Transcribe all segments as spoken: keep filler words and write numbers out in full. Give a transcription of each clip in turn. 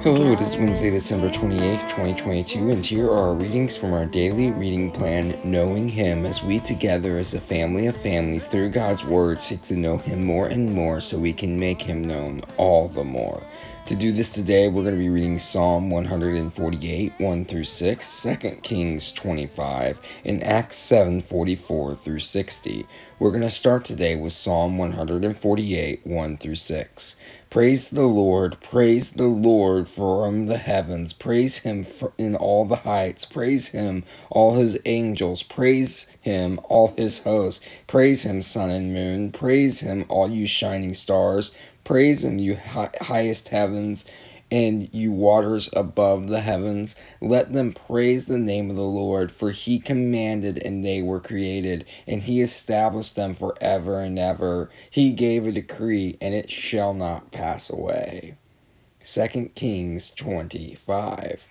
Hello, it is Wednesday, December twenty-eighth, twenty twenty-two, and here are our readings from our daily reading plan, Knowing Him, as we together as a family of families through God's Word seek to know Him more and more so we can make Him known all the more. To do this today, we're going to be reading Psalm one forty-eight, one through six, Second Kings twenty-five, and Acts seven forty-four through sixty. We're going to start today with Psalm one forty-eight, one through six. Praise the Lord, praise the Lord from the heavens, praise Him in all the heights, praise Him, all His angels, praise Him, all His hosts, praise Him, sun and moon, praise Him, all you shining stars, praise Him, you hi- highest heavens, and you waters above the heavens. Let them praise the name of the Lord, for He commanded and they were created, and He established them forever and ever. He gave a decree, and it shall not pass away. Second Kings twenty-five.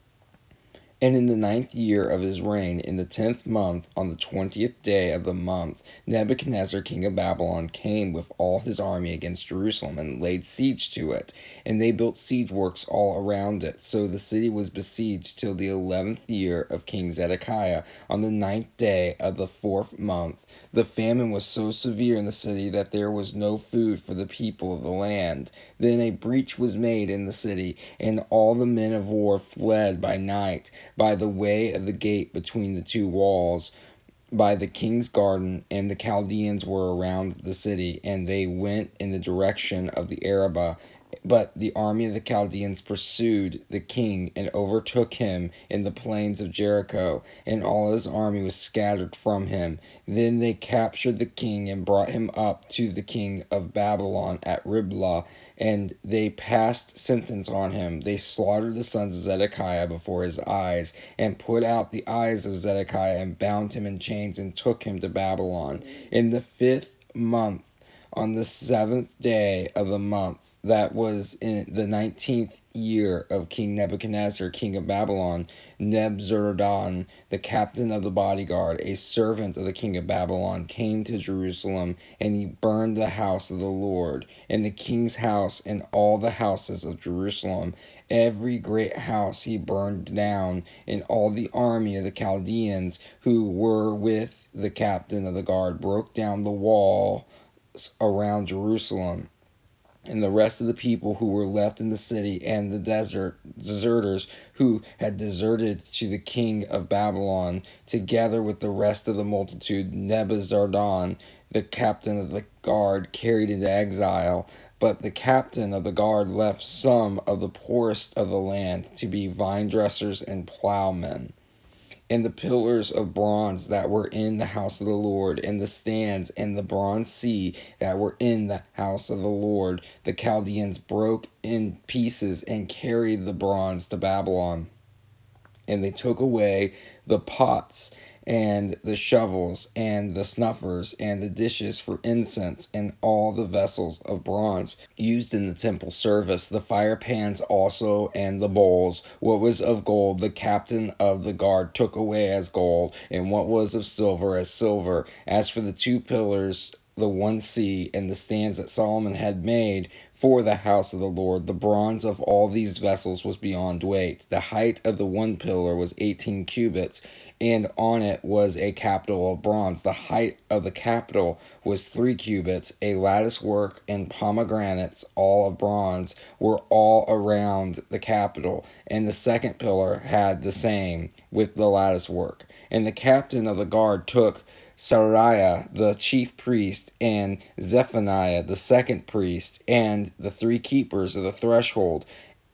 And in the ninth year of his reign, in the tenth month, on the twentieth day of the month, Nebuchadnezzar king of Babylon came with all his army against Jerusalem, and laid siege to it. And they built siege works all around it. So the city was besieged till the eleventh year of King Zedekiah, on the ninth day of the fourth month. The famine was so severe in the city that there was no food for the people of the land. Then a breach was made in the city, and all the men of war fled by night, by the way of the gate between the two walls, by the king's garden, and the Chaldeans were around the city, and they went in the direction of the Arabah. But the army of the Chaldeans pursued the king and overtook him in the plains of Jericho, and all his army was scattered from him. Then they captured the king and brought him up to the king of Babylon at Riblah, and they passed sentence on him. They slaughtered the sons of Zedekiah before his eyes, and put out the eyes of Zedekiah, and bound him in chains, and took him to Babylon. In the fifth month, on the seventh day of the month, that was in the nineteenth year of King Nebuchadnezzar, king of Babylon, Nebuzaradan, the captain of the bodyguard, a servant of the king of Babylon, came to Jerusalem, and he burned the house of the Lord, and the king's house, and all the houses of Jerusalem. Every great house he burned down, and all the army of the Chaldeans who were with the captain of the guard broke down the wall around Jerusalem. And the rest of the people who were left in the city, and the desert deserters who had deserted to the king of Babylon, together with the rest of the multitude, Nebuzaradan, the captain of the guard, carried into exile. But the captain of the guard left some of the poorest of the land to be vine dressers and plowmen. And the pillars of bronze that were in the house of the Lord, and the stands and the bronze sea that were in the house of the Lord, the Chaldeans broke in pieces and carried the bronze to Babylon. And they took away the pots and the shovels and the snuffers and the dishes for incense and all the vessels of bronze used in the temple service, the fire pans also and the bowls. What was of gold the captain of the guard took away as gold, and what was of silver as silver. As for the two pillars, the one sea, and the stands that Solomon had made for the house of the Lord, the bronze of all these vessels was beyond weight. The height of the one pillar was eighteen cubits, and on it was a capital of bronze. The height of the capital was three cubits. A lattice work and pomegranates, all of bronze, were all around the capital, and the second pillar had the same with the lattice work. And the captain of the guard took Seraiah the chief priest, and Zephaniah the second priest, and the three keepers of the threshold.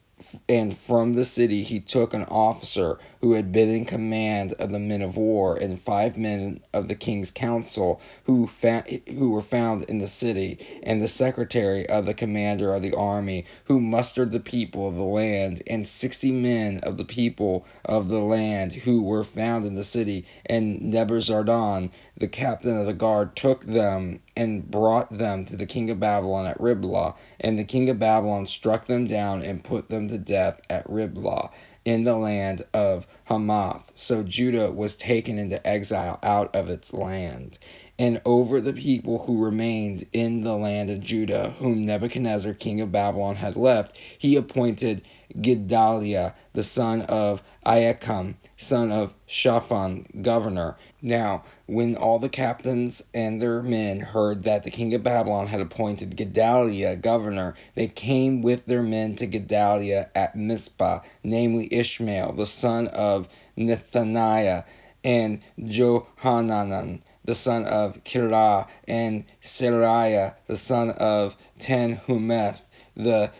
And from the city he took an officer who had been in command of the men of war, and five men of the king's council who fa- who were found in the city, and the secretary of the commander of the army, who mustered the people of the land, and sixty men of the people of the land who were found in the city. And Nebuzaradan, the captain of the guard, took them and brought them to the king of Babylon at Riblah. And the king of Babylon struck them down and put them to death at Riblah, in the land of Hamath. So Judah was taken into exile out of its land. And over the people who remained in the land of Judah, whom Nebuchadnezzar king of Babylon had left, he appointed Gedaliah, the son of Ahikam, son of Shaphan, governor. Now, when all the captains and their men heard that the king of Babylon had appointed Gedaliah governor, they came with their men to Gedaliah at Mizpah, namely Ishmael, the son of Nethaniah, and Johanan, the son of Kirah, and Seraiah, the son of Tanhumeth, the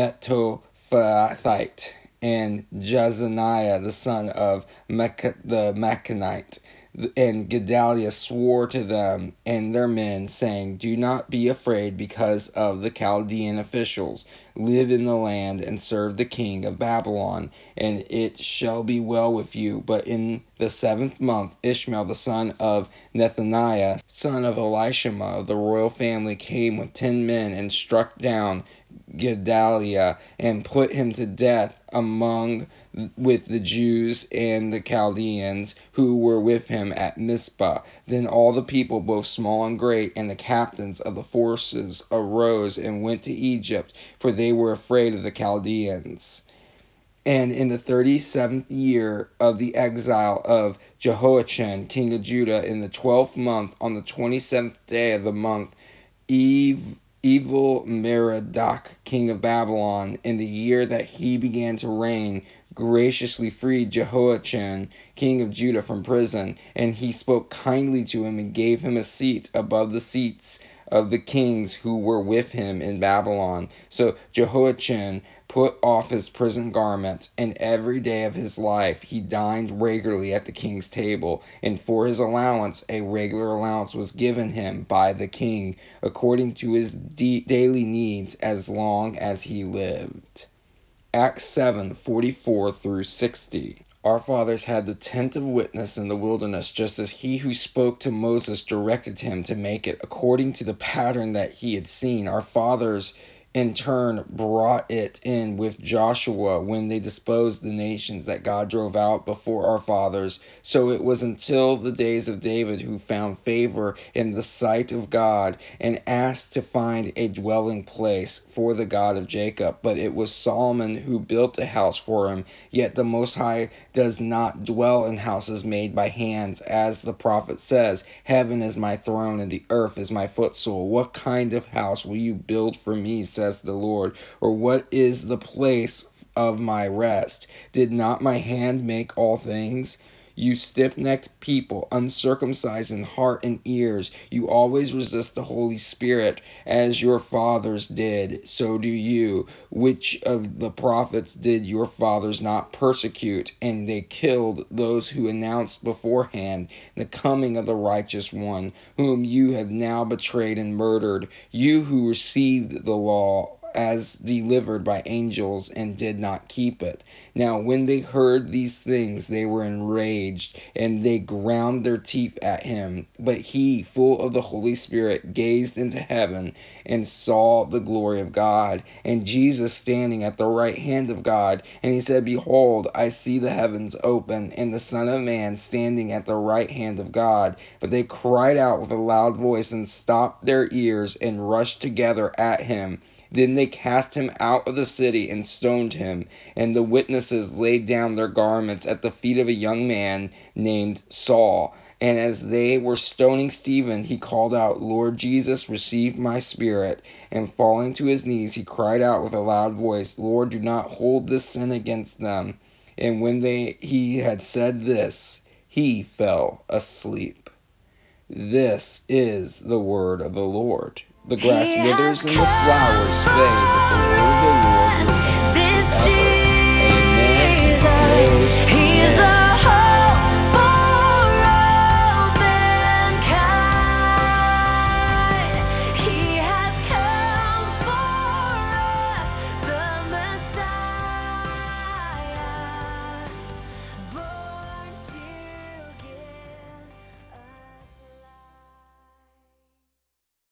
Netophathite, and Jezaniah, the son of Mach- the Machanite. And Gedaliah swore to them and their men, saying, Do not be afraid because of the Chaldean officials. Live in the land and serve the king of Babylon, and it shall be well with you. But in the seventh month, Ishmael the son of Nethaniah, son of Elishama of the royal family, came with ten men and struck down Gedaliah and put him to death among with the Jews and the Chaldeans who were with him at Mizpah. Then all the people, both small and great, and the captains of the forces arose and went to Egypt, for they were afraid of the Chaldeans. And in the thirty-seventh year of the exile of Jehoiachin, king of Judah, in the twelfth month, on the twenty-seventh day of the month, Eve Evil Merodach, king of Babylon, in the year that he began to reign, graciously freed Jehoiachin, king of Judah, from prison, and he spoke kindly to him and gave him a seat above the seats of the kings who were with him in Babylon. So Jehoiachin put off his prison garment, and every day of his life he dined regularly at the king's table, and for his allowance a regular allowance was given him by the king, according to his de- daily needs, as long as he lived. Acts seven, forty-four through sixty. Our fathers had the tent of witness in the wilderness, just as he who spoke to Moses directed him to make it, according to the pattern that he had seen. Our fathers in turn brought it in with Joshua when they disposed the nations that God drove out before our fathers. So it was until the days of David, who found favor in the sight of God and asked to find a dwelling place for the God of Jacob. But it was Solomon who built a house for him. Yet the Most High does not dwell in houses made by hands, as the prophet says, Heaven is my throne and the earth is my footstool. What kind of house will you build for me, says the Lord? Or what is the place of my rest? Did not my hand make all things? You stiff-necked people, uncircumcised in heart and ears, you always resist the Holy Spirit, as your fathers did, so do you. Which of the prophets did your fathers not persecute? And they killed those who announced beforehand the coming of the righteous one, whom you have now betrayed and murdered, you who received the law as delivered by angels and did not keep it. Now when they heard these things, they were enraged, and they ground their teeth at him. But he, full of the Holy Spirit, gazed into heaven and saw the glory of God, and Jesus standing at the right hand of God. And he said, Behold, I see the heavens open, and the Son of Man standing at the right hand of God. But they cried out with a loud voice and stopped their ears and rushed together at him. Then they cast him out of the city and stoned him, and the witnesses laid down their garments at the feet of a young man named Saul. And as they were stoning Stephen, he called out, Lord Jesus, receive my spirit. And falling to his knees, he cried out with a loud voice, Lord, do not hold this sin against them. And when they he had said this, he fell asleep. This is the word of the Lord. The grass withers and the flowers fade, but the